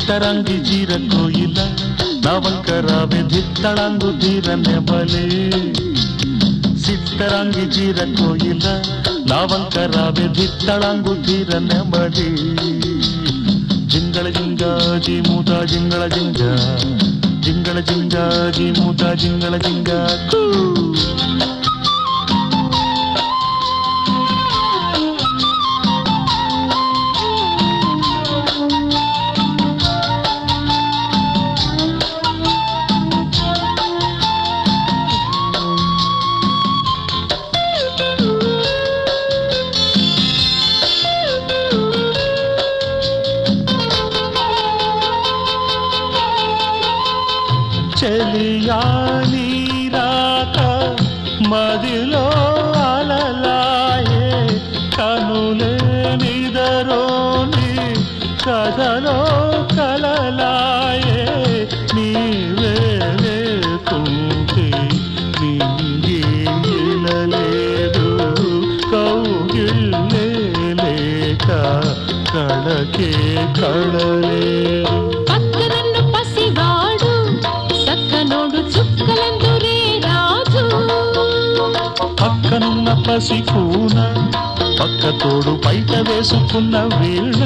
సిత్తరంగి జీర కోయిల నవంకరావే ధిత్తళంగు ధీర నెమలి సిత్తరంగి జీర కోయిల నవంకరావే ధిత్తళంగు ధీర నెమలి జింగళ జింగా జీమూత జింగళ జింగా జింగళ జింగా జీమూత జింగళ జింగా చెలియా నీరాక మదిలో అలలాయే కనులే నిదరోని కథలో కలలాయే నీవే లేకుంటే నింగిలలేదు కౌగిళ్ళే లేక కళకే కళలేదు పక్కనున్న పసికూన పక్క తోడు బయట వేసుకున్న వీణ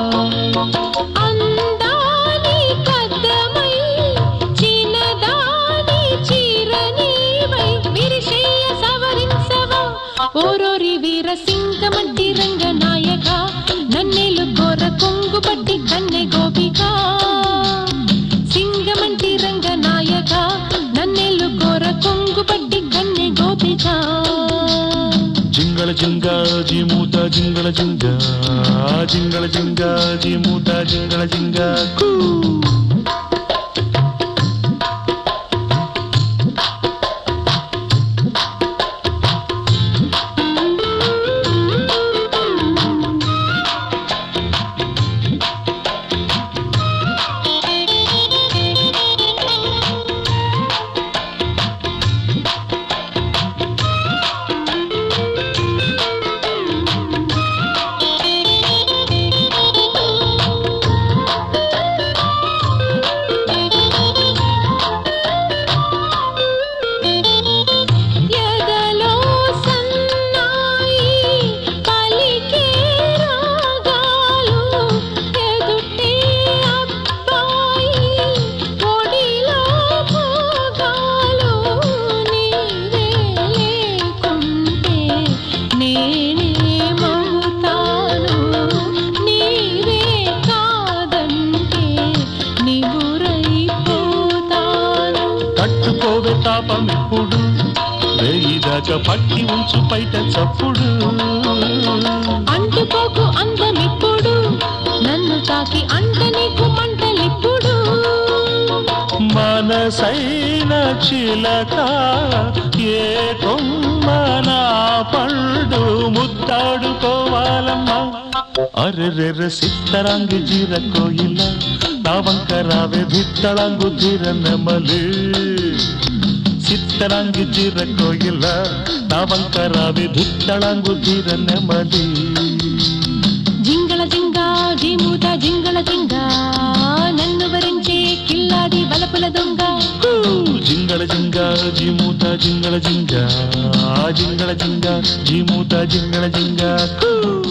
అందాని కద్దమై చిన్నదాని చీరనీవై విరిశయ్య సవరించవా ఓరోరి వీర సింగమడ్డి రంగనాయక నన్నెలు గోర కొంగు పట్టి కన్నె గోపిక సింగమంటి రంగనాయక నన్నెలు గోర కొంగు పట్టి కన్నె గోపిక జింగళ జింగా జీమూత జింగళ జింగా జింగళ జింగా జీమూత జింగళ జింగా తట్టుకోవే తాపం ఎప్పుడు వేయిదాకా పట్టి ఉంచు బయట చప్పుడు అంటుకోకు అందమిప్పుడు నన్ను తాకి అంట నీకు మంటలిప్పుడు మనసైన చిలక ఏ కొమ్మ నా పండు ముద్దాడుకోవాలమ్మా అరెరెర్ర సిత్తరంగి జీర కోయిల నవంకరావే ధిత్తళంగు ధీర నెమలి సిత్తరంగి జీర కోయిల నవంకరావే ధిత్తళంగు ధీర నెమలి జింగళ జింగా జీమూత జింగళ జింగా నన్ను వరించే కిల్లాడి వలపుల దొంగ జింగళ జింగా జీమూత జింగళ జింగా జింగళ జింగా జీమూత జింగళ జింగా